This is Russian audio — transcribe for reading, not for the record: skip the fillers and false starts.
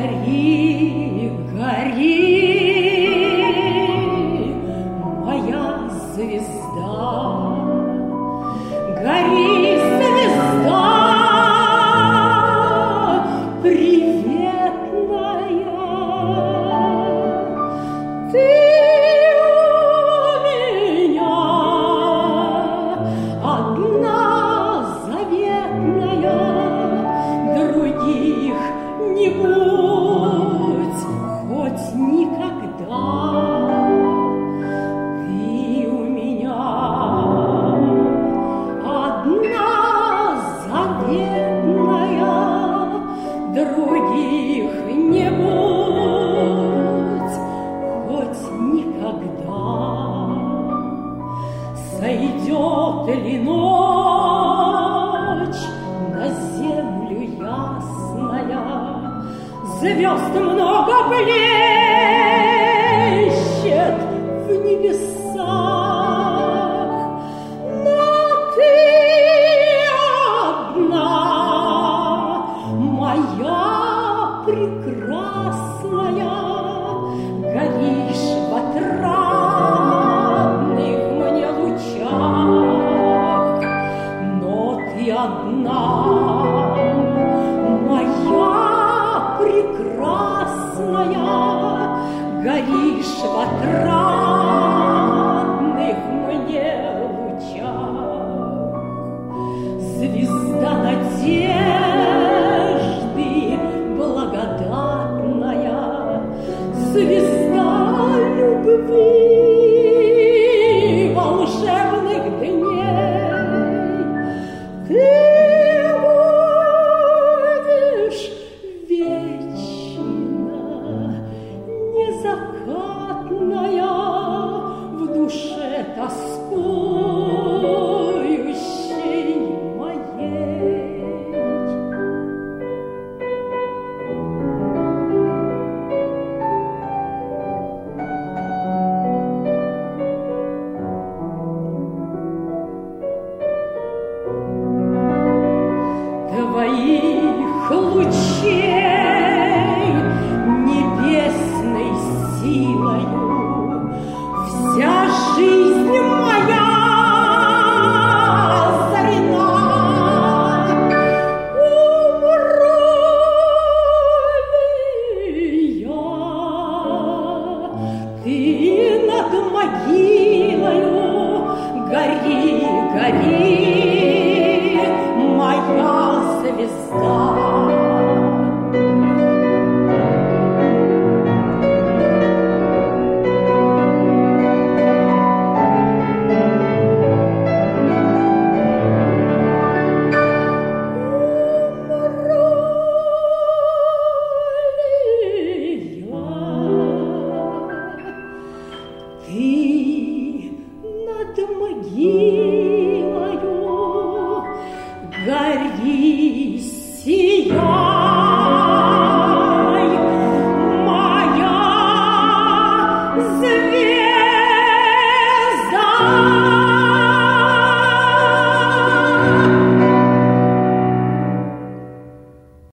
Гори, гори, моя звезда, гори, звезда, приветная. Ты у меня одна заветная, других не будь хоть никогда. Ты у меня одна заветная, других не будь хоть никогда. Сойдет ли ночь на землю ясная, звезд много блещет в небесах, но ты одна, моя прекрасная, горишь в отрадных мне лучах, но ты одна, моя прекрасная, горишь в отрадных мне лучах. Звезда надежды благодатная, звезда любви.